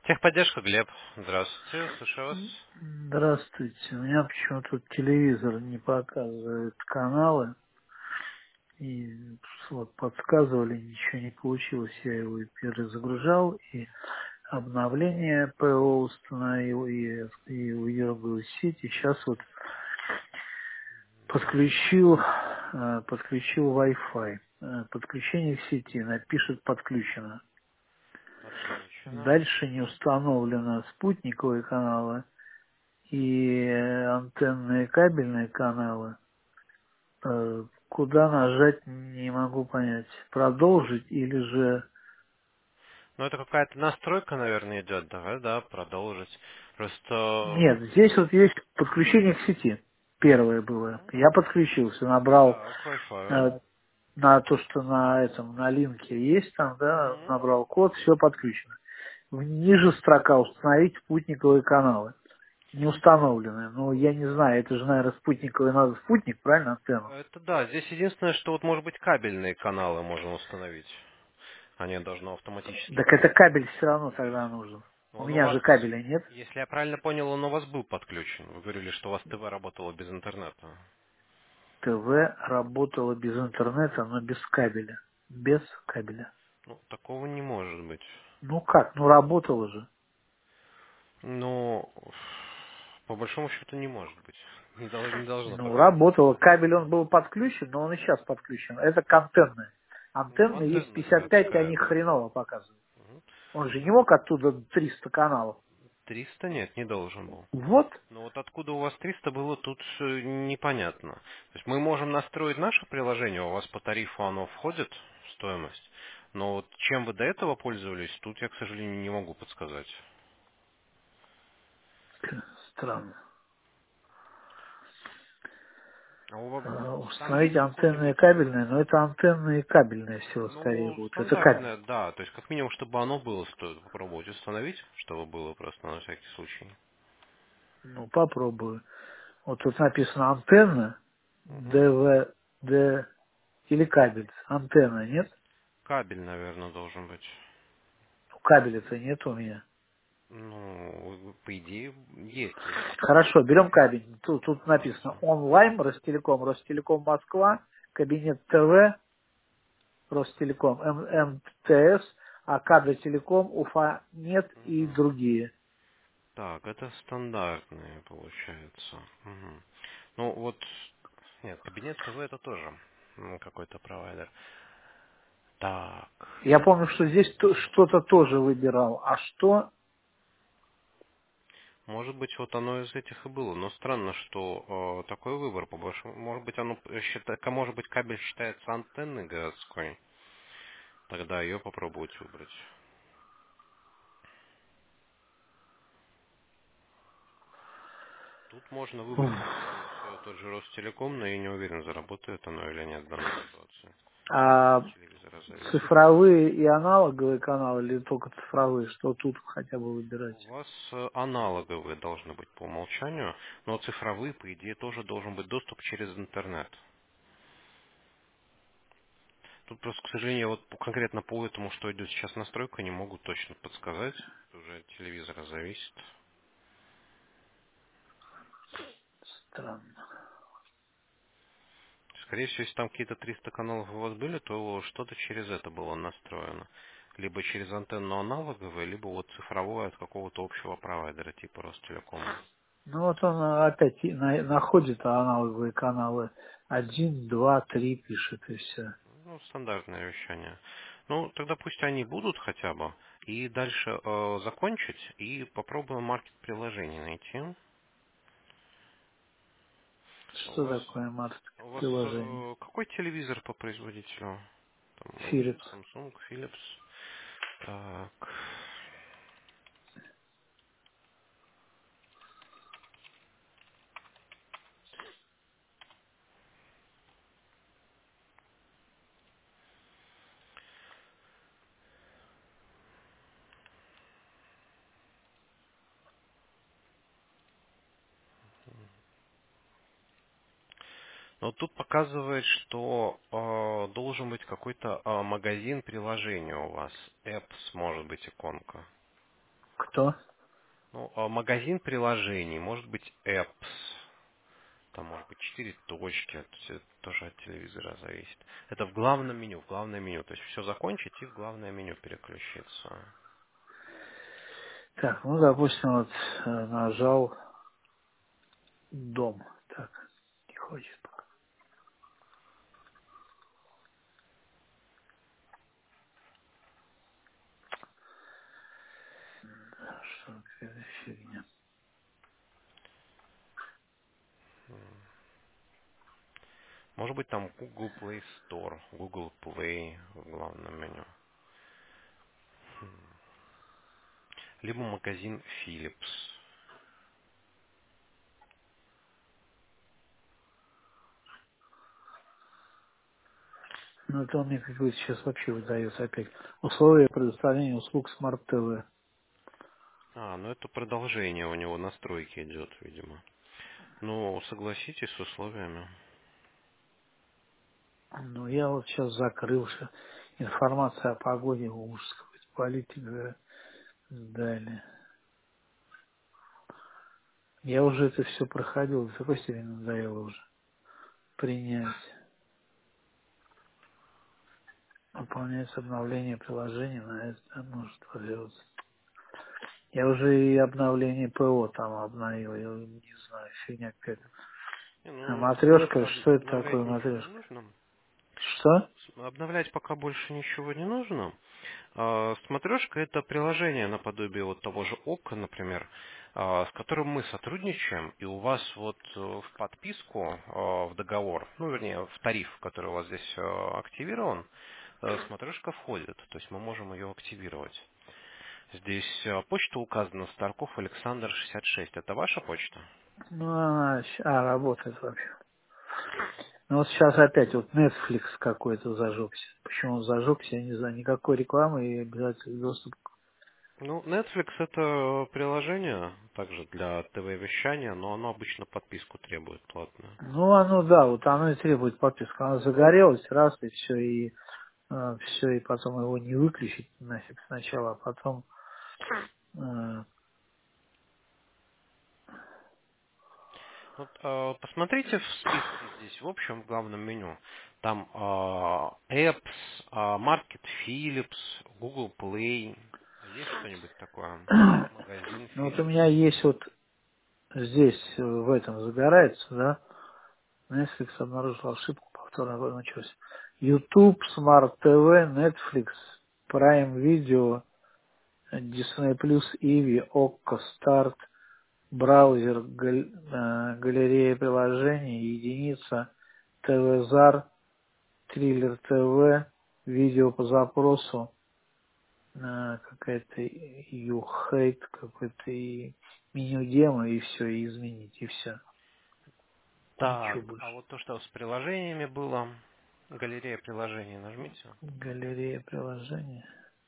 Техподдержка, Глеб. Здравствуйте, слушаю вас. Здравствуйте. У меня почему-то тут телевизор не показывает каналы. И вот подсказывали, ничего не получилось. Я его и перезагружал, и обновление ПО установил, и увидел сеть. И сейчас вот подключил Wi-Fi. Подключение к сети. Напишет подключено. Отлично. Дальше не установлено спутниковые каналы и антенные кабельные каналы. Куда нажать, не могу понять. Продолжить или же... Ну, это какая-то настройка, наверное, идет. Давай, да, продолжить. Просто... Нет, здесь вот есть подключение к сети. Первое было. Мгм. Я подключился, набрал Да, к Wi-Fi. на то, что на этом, на линке есть там, да, Мгм. набрал код, все подключено. Ниже строка установить спутниковые каналы. Не установлены. Ну, я не знаю, это же, наверное, спутниковый, надо спутник, правильно, антенну? Это да, здесь единственное, что вот, может быть, кабельные каналы можно установить. Они должны автоматически Так это кабель все равно подключить. тогда нужен. У Он у меня вас, же кабеля нет. если я правильно понял, он у вас был подключен. Вы говорили, что у вас ТВ работало без интернета. ТВ работало без интернета, но без кабеля. Без кабеля. Ну, такого не может быть. Ну как? Ну работало же. Но по большому счету не может быть. Не должно Ну так работать. работало. Кабель он был подключен, но он и сейчас подключен. Это к антенны. Ну, Антенны есть антенна, да, 55, и они какая-то. хреново показывают. Мгм. Он же не мог оттуда 300 каналов. 300 нет, не должен был. Вот. Но вот откуда у вас 300 было, тут непонятно. То есть мы можем настроить наше приложение, у вас по тарифу оно входит в стоимость. Но вот чем вы до этого пользовались, тут я, к сожалению, не могу подсказать. Странно. А у вас там Установить есть антенны и какой-нибудь... кабельные, но это антенны и кабельные всего скорее Ну, будут. Это кабель. стандартное, да. То есть, как минимум, чтобы оно было, стоит попробовать установить, чтобы было просто на всякий случай. Ну попробую. Вот тут написано антенна, Мгм. ДВД или кабель. Антенна нет? Кабель, наверное, должен быть. Ну, кабеля-то нет у меня. Ну, по идее, есть, если Хорошо, берем кабель. Тут написано давайте. онлайн, Ростелеком, Ростелеком Москва, кабинет ТВ, Ростелеком, МТС, а кадры Телеком, Уфа нет и Мгм. другие. Так, это стандартные, получается. Мгм. Ну, вот, нет, кабинет ТВ это тоже какой-то провайдер. Так, Я помню, что здесь что-то тоже выбирал. А что? может быть, вот оно из этих и было. Но странно, что такой выбор, по большому... Может быть, может быть, кабель считается антенной городской. Тогда ее попробовать выбрать. Тут можно Уф. выбрать антенну, все тот же Ростелеком, но я не уверен, заработает оно или нет в данной ситуации. От А телевизора зависит. цифровые и аналоговые каналы или только цифровые? Что тут хотя бы выбирать? У вас аналоговые должны быть по умолчанию, но цифровые, по идее, тоже должен быть доступ через интернет. Тут просто, к сожалению, вот конкретно по этому, что идет сейчас настройка, не могу точно подсказать. Это уже от телевизора зависит. Странно. Скорее всего, если там какие-то 300 каналов у вас были, то что-то через это было настроено. Либо через антенну аналоговое, либо вот цифровое от какого-то общего провайдера, типа Ростелекома. Ну вот он опять находит аналоговые каналы. Один, два, три пишет и все. Ну, стандартное вещание. Ну, тогда пусть они будут хотя бы. И дальше закончить и попробуем маркет приложений найти. У Что вас, такое маркет у вас приложение? какой телевизор по производителю? Там LG, Philips. Samsung, Philips. Так. Но вот тут показывает, что должен быть какой-то магазин приложения у вас. Apps, может быть, иконка. Кто? Ну, магазин приложений, может быть, apps, там может быть 4 точки, это тоже от телевизора зависит. Это в главном меню, в главное меню. То есть все закончить и в главное меню переключиться. Так, ну, допустим, вот нажал дом. Так, не хочет пока. Что какая-то фигня. Может быть, там Google Play Store, Google Play в главном меню. Либо магазин Philips. Ну, это он мне какой-то сейчас вообще выдает опять. Условия предоставления услуг Smart TV. Ну это продолжение у него настройки идет, видимо. Ну, согласитесь с условиями. Ну, я вот сейчас закрылся. Информация о погоде, ужас какой-то, политика, далее. Я уже это все проходил, до такой степени надоело уже принять. Выполняется обновление приложения, на это может появиться. Я уже и обновление ПО там обновил, я не знаю, фигня какая-то. А Ну, матрешка, смысла что это обновлять такое ничего не матрешка? нужно. Что? Обновлять пока больше ничего не нужно. Смотрешка — это приложение наподобие вот того же ОК, например, с которым мы сотрудничаем, и у вас вот в подписку, в договор, ну, вернее, в тариф, который у вас здесь активирован, смотрешка входит, то есть мы можем ее активировать. Здесь почта указана Старков Александр 66. Это ваша почта? Ну, она работает вообще. Ну, вот сейчас опять вот Netflix какой-то зажегся. Почему он зажегся, я не знаю, никакой рекламы и обязательный доступ. Ну, Netflix — это приложение также для ТВ-вещания, но оно обычно подписку требует платную. Ну, оно, да, вот оно и требует подписку. Оно загорелось раз, и все, и потом его не выключить нафиг сначала, а потом э, Вот, посмотрите в списке здесь, в общем, в главном меню. Там Apps, Market Philips, Google Play. Есть что-нибудь такое? Магазин ну, вот у Philips. меня есть вот здесь, в этом загорается, да, Netflix обнаружил ошибку, повторно началось. YouTube, Smart TV, Netflix, Prime Video, Disney+, Иви, Okko, Start, браузер, галерея приложений, единица, ТВ-ЗАР, Триллер ТВ, видео по запросу, какая-то YouHate, какой-то и меню демо, и все, и изменить, и все. Ничего Так, а больше. вот то, что с приложениями было, галерея приложений, нажмите. Галерея приложений.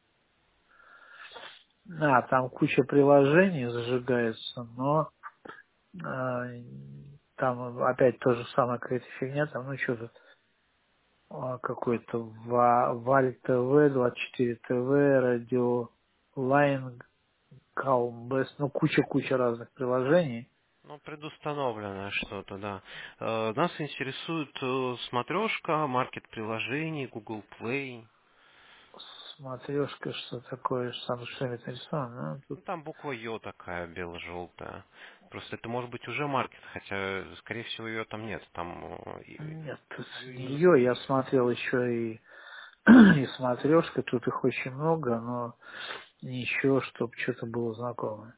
Там куча приложений зажигается, но а, там опять то же самое, какая-то фигня, там, ну что тут, какой-то Валь ТВ, 24 ТВ, Радио Лайн, Калмбест, ну куча разных приложений. Ну, предустановленное что-то, да. Нас интересует смотрешка, маркет приложений, Google Play. Смотрешка, что такое, сам что нарисовано, ну, тут Ну, там буква Ё такая, бело-желтая. Просто это может быть уже маркет, хотя, скорее всего, ее там нет. Там нет, тут ее не и не ее, я используют. смотрел еще и смотрешка, тут их очень много, но ничего, чтобы что-то было знакомое.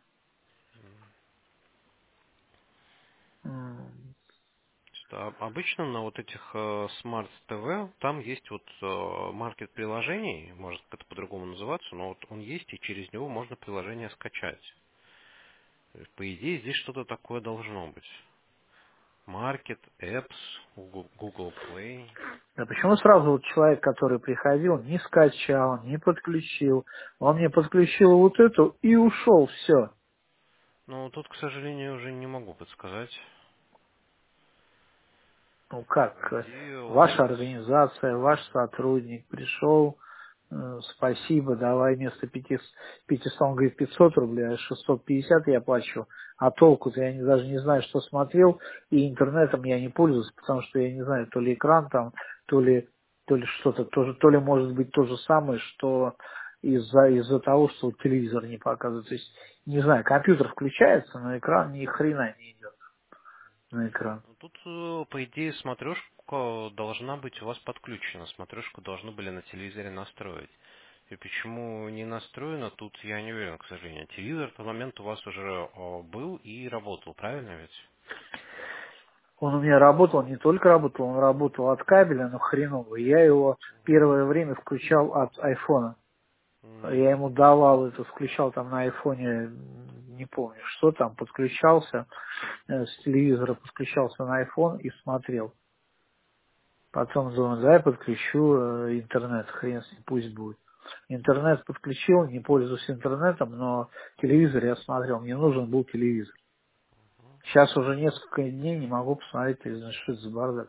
М, Что обычно на вот этих Smart TV там есть вот маркет приложений, может как-то по-другому называться, но вот он есть, и через него можно приложение скачать. То есть, по идее, здесь что-то такое должно быть. Market, Apps, Google Play. Да почему сразу вот человек, который приходил, не скачал, не подключил, он мне подключил вот эту и ушел, все. Но тут, к сожалению, уже не могу подсказать. Ну как, По идее, у нас... ваша организация, ваш сотрудник пришел, спасибо, давай вместо 500, он говорит, 500 рублей, а 650 я плачу. А толку-то я даже не знаю, что смотрел, и интернетом я не пользуюсь, потому что я не знаю, то ли экран там, то ли, то ли что-то, то ли может быть то же самое, что из-за того, что телевизор не показывает. То есть, не знаю, компьютер включается, но экран ни хрена не идет на экран. Ну, тут, по идее, смотрешка должна быть у вас подключена. Смотрешку должны были на телевизоре настроить. И почему не настроено, тут я не уверен, к сожалению. Телевизор в тот момент у вас уже был и работал, правильно ведь? Он у меня работал, не только работал, он работал от кабеля, но хреново. Я его первое время включал от айфона. Я ему давал это, включал там на айфоне, не помню, что там, подключался, с телевизора подключался на айфон и смотрел. Потом думаю, давай подключу интернет, хрен с ним, пусть будет. Интернет подключил, не пользуюсь интернетом, но телевизор я смотрел, мне нужен был телевизор. Сейчас уже несколько дней не могу посмотреть телевизор, что это за бардак.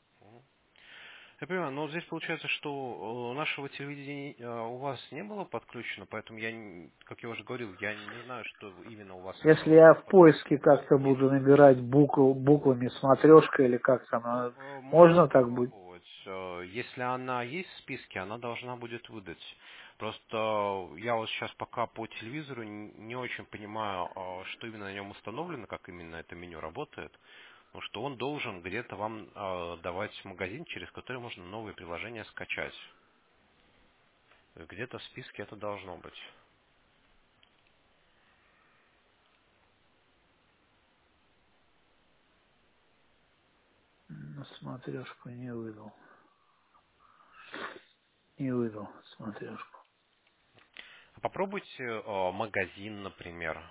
Я понимаю, но здесь получается, что нашего телевидения у вас не было подключено, поэтому я, как я уже говорил, я не знаю, что именно у вас Если я в поиске подключено. как-то буду набирать буквами смотрешка или как там, Можно можно так будет? попробовать. Если она есть в списке, она должна будет выдать. Просто я вот сейчас пока по телевизору не очень понимаю, что именно на нем установлено, как именно это меню работает. Потому что он должен где-то вам давать магазин, через который можно новые приложения скачать. Где-то в списке это должно быть. Ну, смотрешку не выдал. Не выдал смотрешку. А попробуйте магазин, например.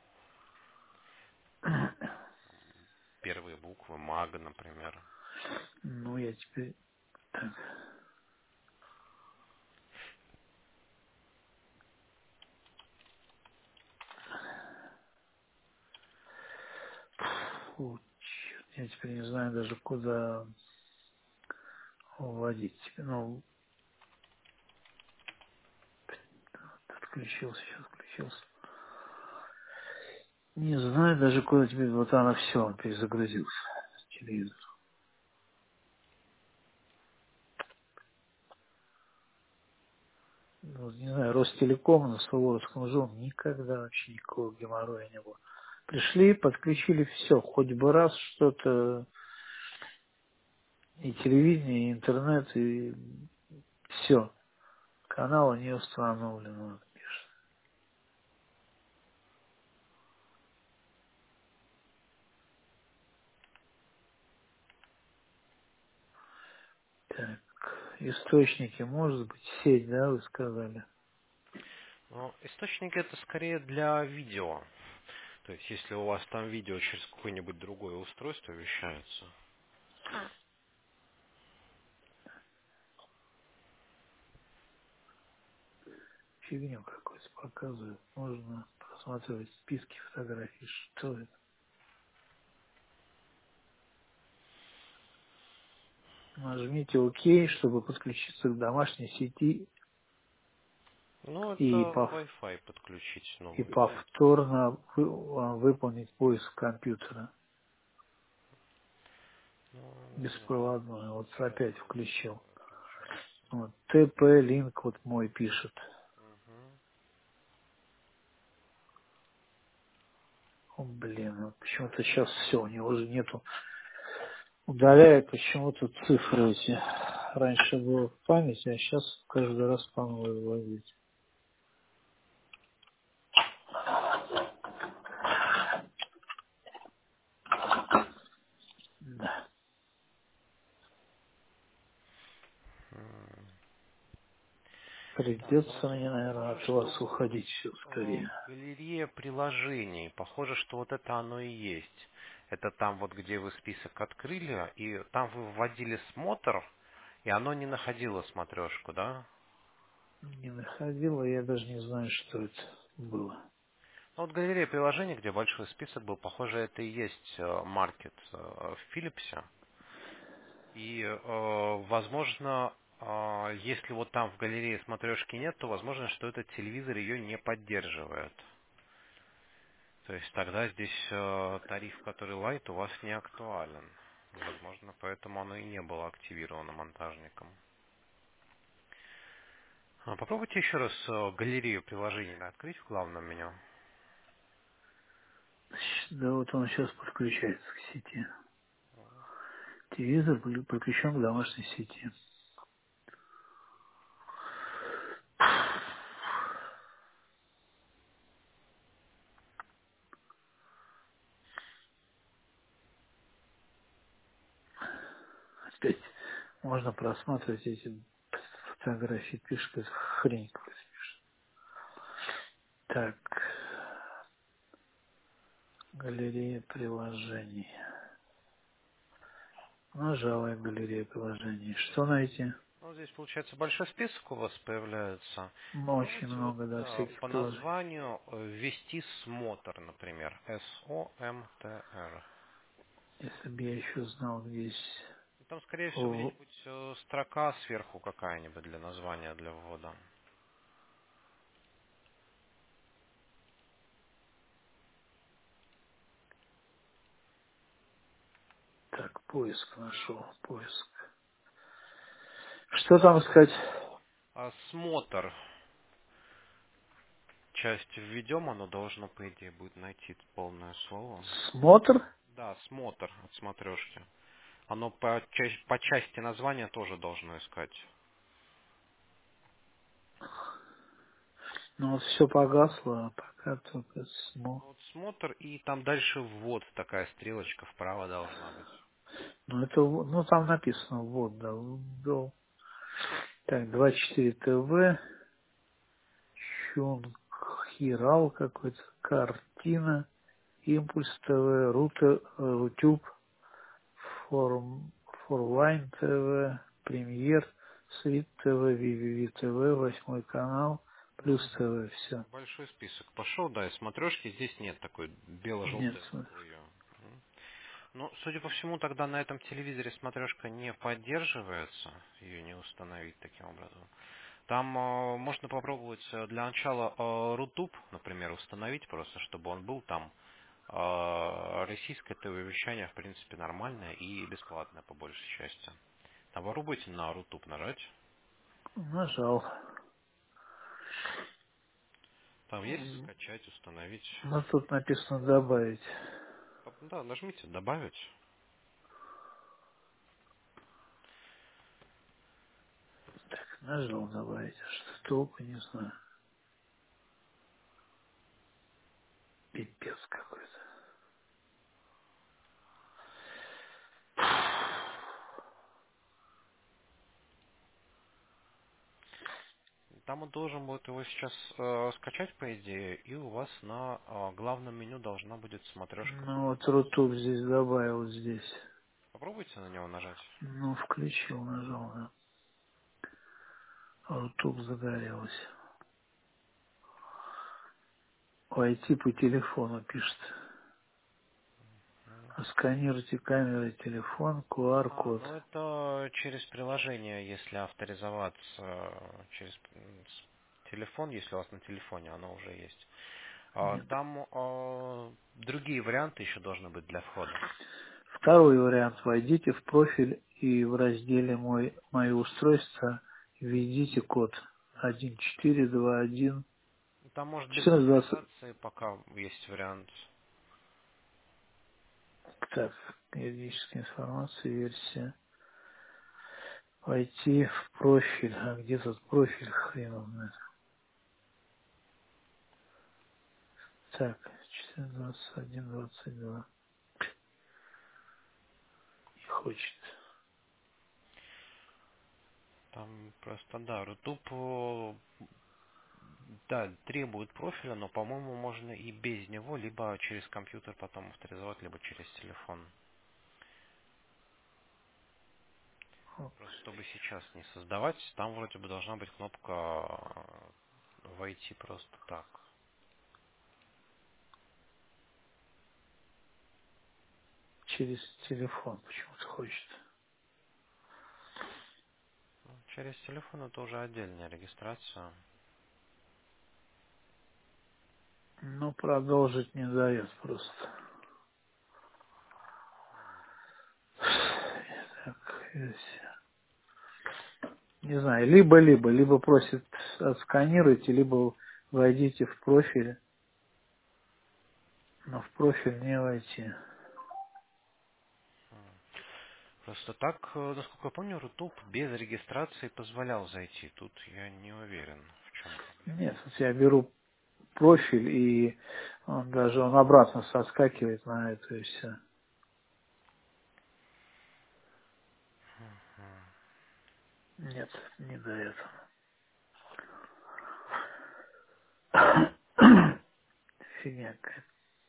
Первые буквы, мага, например. Ну, я теперь... Так, фу, черт, я теперь не знаю даже, куда вводить. Ну, отключился, сейчас включился. Не знаю даже, куда теперь... Вот она все, он перезагрузился. Телевизор. Ну, не знаю, Ростелеком на Суворовском жил, никогда вообще никакого геморроя не было. Пришли, подключили все, хоть бы раз что-то, и телевидение, и интернет, и все. Каналы не установлены, вот пишет. Так, источники, может быть, сеть, да, вы сказали? Но источники это скорее для видео. То есть, если у вас там видео через какое-нибудь другое устройство вещается. Фигню какую-то показывают. Можно просматривать списки фотографий. Что это? Нажмите ОК, чтобы подключиться к домашней сети Ну, это и Wi-Fi подключить и новый, да? повторно выполнить поиск компьютера. Ну, не знаю. Беспроводной. Вот опять Беспроводной включил. включить. Вот, TP-линк вот мой пишет. Мгм. О, блин, вот почему-то сейчас все, у него уже нету. Удаляет почему-то цифры эти. Раньше было в памяти, а сейчас каждый раз по новой вводить. Да. Так, Придется ну, мне, наверное, похоже, от вас что уходить все скорее. галерея приложений, похоже, что вот это оно и есть. Это там вот, где вы список открыли, и там вы вводили смотр, и оно не находило смотрешку, да? Не находила, я даже не знаю, что это было. Ну, вот галерея приложений, где большой список был, похоже, это и есть маркет в Philips. И, возможно, Если вот там в галерее смотрешки нет, то возможно, что этот телевизор ее не поддерживает. То есть тогда здесь тариф, который Lite, у вас не актуален. Возможно, поэтому оно и не было активировано монтажником. Попробуйте еще раз галерею приложений открыть в главном меню. Да вот он сейчас подключается к сети. Телевизор подключен к домашней сети. Опять можно просматривать эти фотографии, пишет, какая-то хрень какая-то пишет. Так, галерея приложений. Нажала я галерею приложений. Что найти? Ну, здесь, получается, большой список у вас появляется. Очень Попробуйте вот много, да, всяких по приложений. названию ввести смотр, например. SOMTR. Если бы я еще знал, где здесь... Там, скорее всего, О, где-нибудь строка сверху какая-нибудь для названия, для ввода. так, поиск нашел, поиск. Что там искать? Смотр. Часть введем, оно должно, по идее, будет найти полное слово. Смотр? Да, смотр от смотрешки. Оно по части названия тоже должно искать. Ну вот все погасло, а пока только Ну, вот смотр, и там дальше ввод, такая стрелочка вправо должна быть. Ну это, ну там написано, вот, да, ввел. Так, 24 ТВ, Хирал какой-то, картина, Импульс ТВ, Рутюб, Форлайн ТВ, Премьер, Свит ТВ, Виви ТВ, 8 канал, Плюс Ну, ТВ, все. большой список пошел, да, и смотрешки здесь нет такой Нет, бело-желтой смотри. буквы ее. Ну, судя по всему, тогда на этом телевизоре смотрешка не поддерживается, ее не установить таким образом. Там можно попробовать для начала Рутуб, например, установить просто, чтобы он был там. Российское ТВ-вещание, в принципе, нормальное и бесплатное по большей части. Там попробуйте на Рутуб нажать. Нажал. Там есть скачать, установить. Ну тут написано добавить. Да, нажмите добавить. Так, нажал добавить. А что толку, не знаю. Пипец какой-то. Там он должен будет его сейчас скачать, по идее, и у вас на главном меню должна будет смотрешка Ну вот появиться. Рутуб здесь добавил здесь. Попробуйте на него нажать. Ну, включил, нажал, да. Рутуб загорелось. Войти по телефону пишет. Сканируйте камерой телефон, QR-код. Ну это через приложение, если авторизоваться через телефон, если у вас на телефоне оно уже есть. Нет. Там другие варианты еще должны быть для входа. Второй вариант. Войдите в профиль и в разделе «Мои устройства» введите код 1421 Там может без 1420. авторизации пока есть вариант. Так, юридическая информация, версия. Войти в профиль. А где тут профиль, хрен его знает. Так, 421-22. Не хочет. Там просто, да, Рутуб, да, требует профиля, но, по-моему, можно и без него, либо через компьютер потом авторизовать, либо через телефон. Просто чтобы сейчас не создавать, там вроде бы должна быть кнопка войти просто так. Через телефон почему-то хочет. Через телефон это уже отдельная регистрация. Ну, продолжить не дает просто. Так, не знаю, либо просит отсканируйте, либо войдите в профиль, но в профиль не войти. Просто так, насколько я помню, Рутуб без регистрации позволял зайти. Тут я не уверен, в чем проблема. Нет, вот я беру профиль, и он обратно соскакивает на это и все. Нет, не до этого. Фигня какая-то.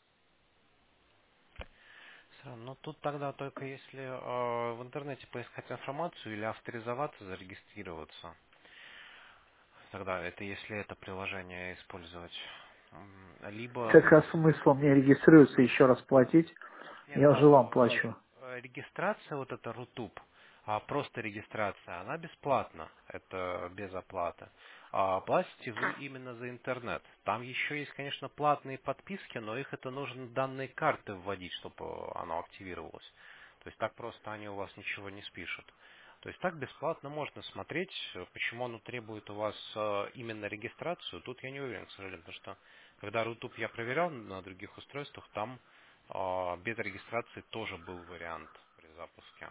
Странно. Ну, тут тогда только если в интернете поискать информацию или авторизоваться, зарегистрироваться. Тогда это если это приложение использовать. Либо Так а смысл мне регистрироваться и еще раз платить? нет, Я да, уже вам плачу. регистрация, вот эта Рутуб, просто регистрация, она бесплатна, это без оплаты. А платите вы именно за интернет. Там еще есть, конечно, платные подписки, но их это нужно данные карты вводить, чтобы оно активировалось. То есть так просто они у вас ничего не спишут. То есть так бесплатно можно смотреть, почему оно требует у вас именно регистрацию. Тут я не уверен, к сожалению, потому что когда Рутуб я проверял на других устройствах, там без регистрации тоже был вариант при запуске.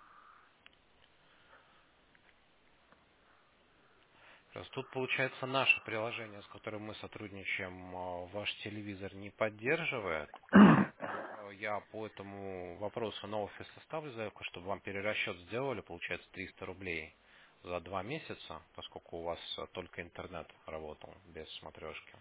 Раз тут, получается, наше приложение, с которым мы сотрудничаем, ваш телевизор не поддерживает. И я по этому вопросу на офис составлю заявку, чтобы вам перерасчет сделали, получается, 300 рублей за 2 месяца, поскольку у вас только интернет работал без смотрешки.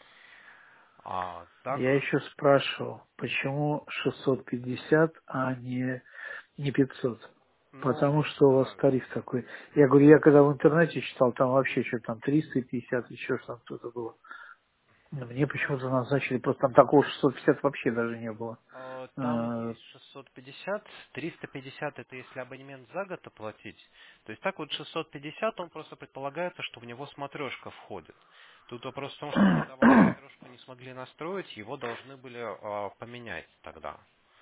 А так, Я еще спрашивал, почему 650, а не 500? ну, Потому что у вас да, тариф такой. Я говорю, я когда в интернете читал, там вообще что там 350, еще что-то было. Но мне ну, почему-то назначили, просто там такого 650 вообще даже не было. Там Э, есть 650, 350 это если абонемент за год оплатить. То есть так вот 650 он просто предполагается, что в него смотрешка входит. Тут вопрос в том, что когда вам смотрешку не смогли настроить, его должны были поменять тогда.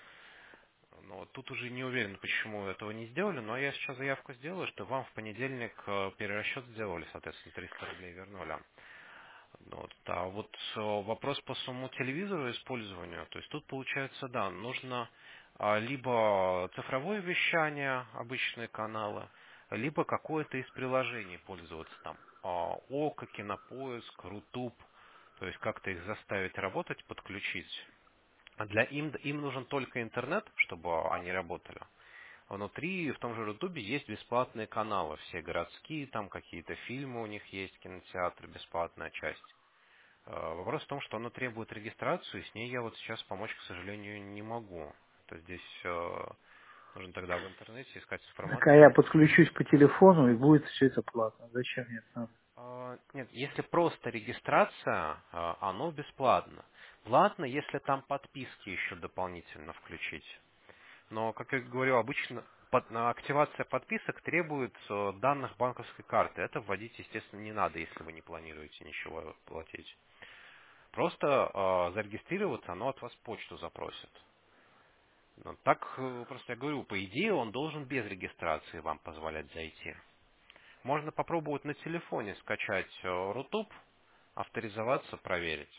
Но вот тут уже не уверен, почему этого не сделали, но я сейчас заявку сделаю, что вам в понедельник перерасчет сделали, соответственно, 300 рублей вернули. Ну вот, а вот вопрос по самому телевизору использованию, то есть тут получается, да, нужно либо цифровое вещание, обычные каналы, либо какое-то из приложений пользоваться там. Око, Кинопоиск, Рутуб, то есть как-то их заставить работать, подключить. А им нужен только интернет, чтобы они работали. Внутри, в том же Рутубе, есть бесплатные каналы, все городские, там какие-то фильмы у них есть, кинотеатры, бесплатная часть. Вопрос в том, что она требует регистрацию, и с ней я вот сейчас помочь, к сожалению, не могу. То здесь нужно тогда в интернете искать так а я информацию. подключусь по телефону, и будет все это платно. Зачем мне это надо? Нет, если просто регистрация, оно бесплатно. Платно, если там подписки еще дополнительно включить. Но, как я говорю, обычно активация подписок требует данных банковской карты. Это вводить, естественно, не надо, если вы не планируете ничего платить. Просто зарегистрироваться, оно от вас почту запросит. Ну, так, просто я говорю, по идее он должен без регистрации вам позволять зайти. Можно попробовать на телефоне скачать Рутуб, авторизоваться, проверить.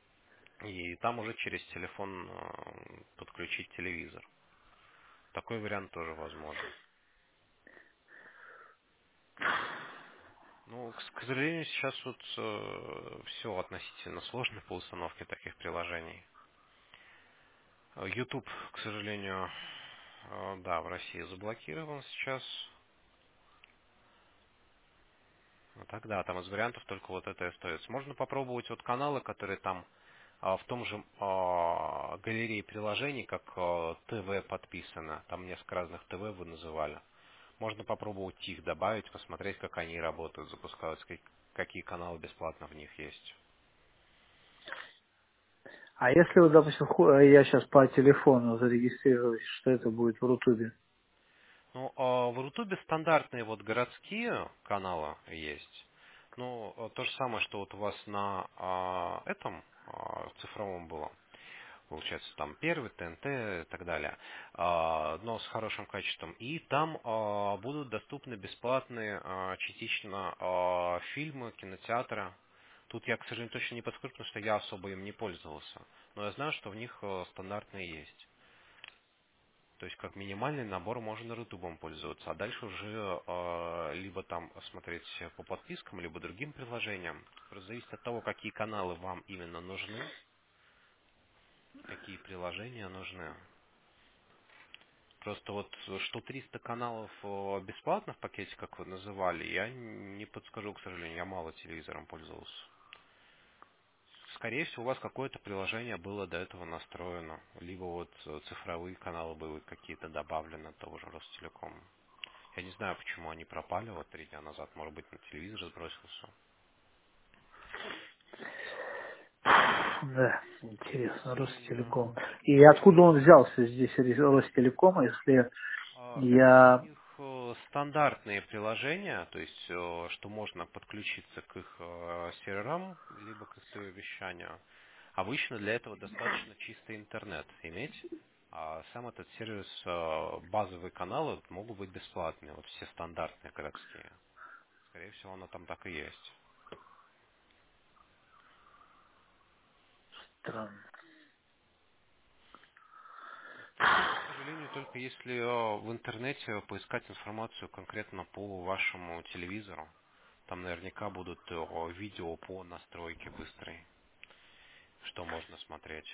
И там уже через телефон подключить телевизор. Такой вариант тоже возможен. Ну, к сожалению, сейчас вот все относительно сложно по установке таких приложений. YouTube, к сожалению, да, в России заблокирован сейчас. Ну, тогда там из вариантов только вот это и остается. Можно попробовать вот каналы, которые там в том же галерее приложений, как ТВ подписано. Там несколько разных ТВ вы называли. Можно попробовать их добавить, посмотреть, как они работают, запускаются, какие каналы бесплатно в них есть. А если вот, допустим, я сейчас по телефону зарегистрируюсь, что это будет в Рутубе? Ну, в Рутубе стандартные вот городские каналы есть. Ну, то же самое, что вот у вас на этом цифровом было. Получается, там первый, ТНТ и так далее, но с хорошим качеством. И там будут доступны бесплатные частично фильмы, кинотеатры. Тут я, к сожалению, точно не подскажу, потому что я особо им не пользовался. Но я знаю, что в них стандартные есть. То есть как минимальный набор можно Рутубом пользоваться, а дальше уже либо там смотреть по подпискам, либо другим приложениям. Просто зависит от того, какие каналы вам именно нужны, какие приложения нужны. Просто вот что 300 каналов бесплатно в пакете, как вы называли, я не подскажу, к сожалению, я мало телевизором пользовался. Скорее всего, у вас какое-то приложение было до этого настроено, либо вот цифровые каналы были какие-то добавлены от того же Ростелекома. Я не знаю, почему они пропали вот 3 дня назад, может быть, на телевизор сбросился. Да, К интересно, сожалению. Ростелеком. И откуда он взялся здесь, Ростелеком, если Это у я... них стандартные приложения, то есть что можно подключиться к их серверам, либо к их вещанию. Обычно для этого достаточно чистый интернет иметь. А сам этот сервис, базовые каналы могут быть бесплатные, вот все стандартные городские. Скорее всего, оно там так и есть. Странно. Ну, к сожалению, только если в интернете поискать информацию конкретно по вашему телевизору. Там наверняка будут видео по настройке быстрой, что можно смотреть.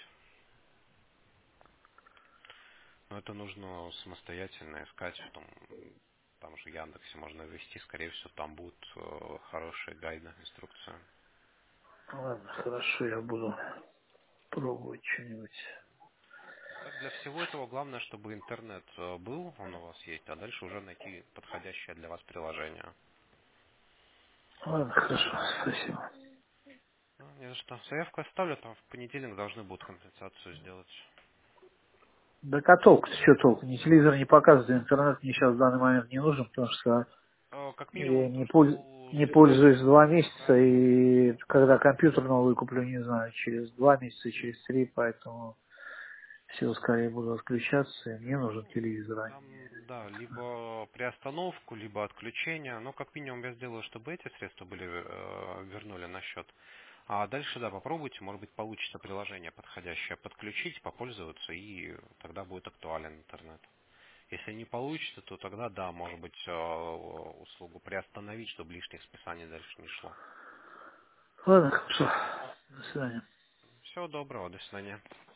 Но это нужно самостоятельно искать в том, там же Яндексе можно ввести, скорее всего, там будут хорошие гайды, инструкции. Ладно, хорошо, я буду пробовать что-нибудь. Так, для всего этого главное, чтобы интернет был, он у вас есть, а дальше уже найти подходящее для вас приложение. Ладно, хорошо, спасибо. Ну, не за что. Заявку оставлю, там в понедельник должны будут компенсацию сделать. Да а толк, что толк? Ни телевизор не показывает, интернет мне сейчас в данный момент не нужен, потому что Как я минимум то, что не пользуюсь сбросили, 2 месяца, правильно. и когда компьютер новый куплю, не знаю, через 2 месяца, через 3, поэтому все скорее буду отключаться, и мне нужен Ну, телевизор, а там, не... да, либо приостановку, либо отключение. Но как минимум я сделаю, чтобы эти средства были вернули на счет. А дальше, да, попробуйте, может быть, получится приложение подходящее подключить, попользоваться, и тогда будет актуален интернет. Если не получится, то тогда, да, может быть, услугу приостановить, чтобы лишних списаний дальше не шло. Ладно, хорошо. До свидания. Всего доброго, до свидания.